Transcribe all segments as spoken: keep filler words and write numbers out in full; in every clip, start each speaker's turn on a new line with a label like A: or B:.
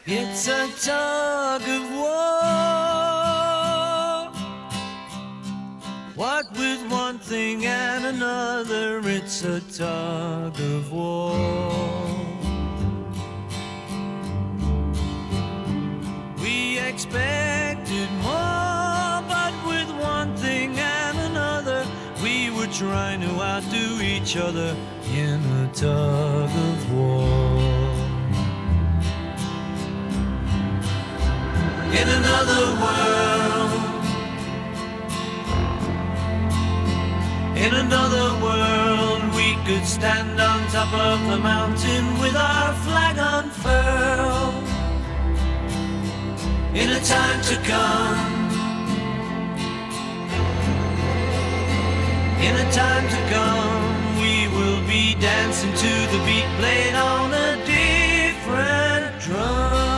A: It's a tug of war. What with one thing and another, it's a tug of war. We expected more, but with one thing and another, we were trying to outdo each other in a tug of war. In another world, in another world, we could stand on top of the mountain with our flag unfurled. In a time to come, in a time to come, we will be dancing to the beat played on a different drum.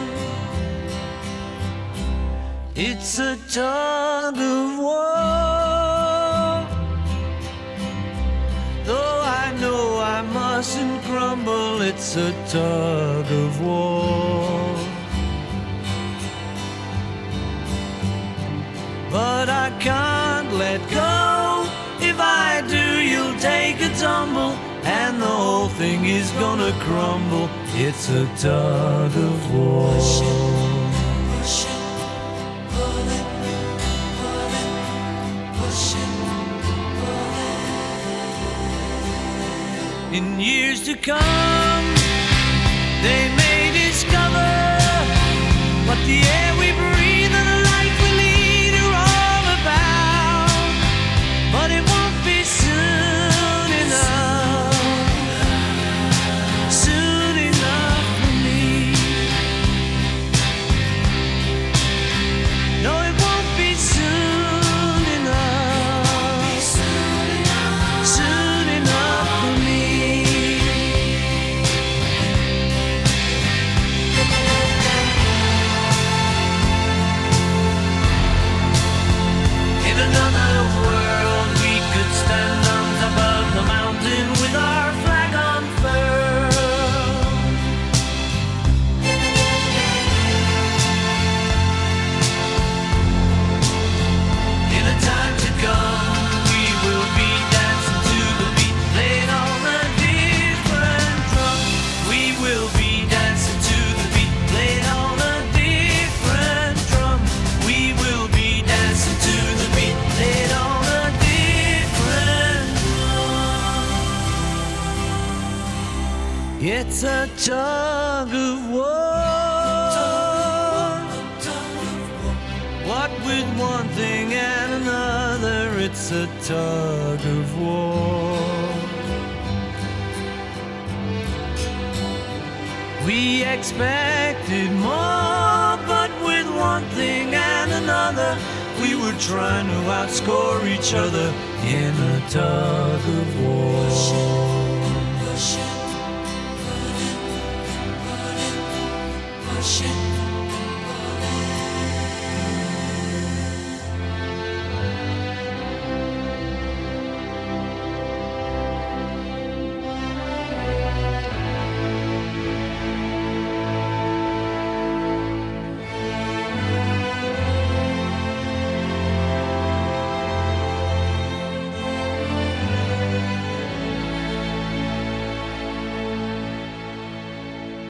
A: It's a tug of war. Though I know I mustn't grumble, it's a tug of war. But I can't let go. If I do, you'll take a tumble, and the whole thing is gonna crumble. It's a tug of war. In years to come, they may discover what the air we breathe and the life we lead are all about. But it won't be soon enough, soon enough for me. No, it won't be soon enough, soon enough for me. In another world, we could stand on top of the mountain with our flag unfurled. In a time to come, we will be dancing to the beat played on a different drum. We will be dancing to the beat played on a different drum. We will be dancing to the beat played on a different drum. It's a tug of war. What with one thing and another, it's a tug of war. We expected more, but with one thing and another, we were trying to outscore each other in a tug of war. Push it, push it, push it, push it.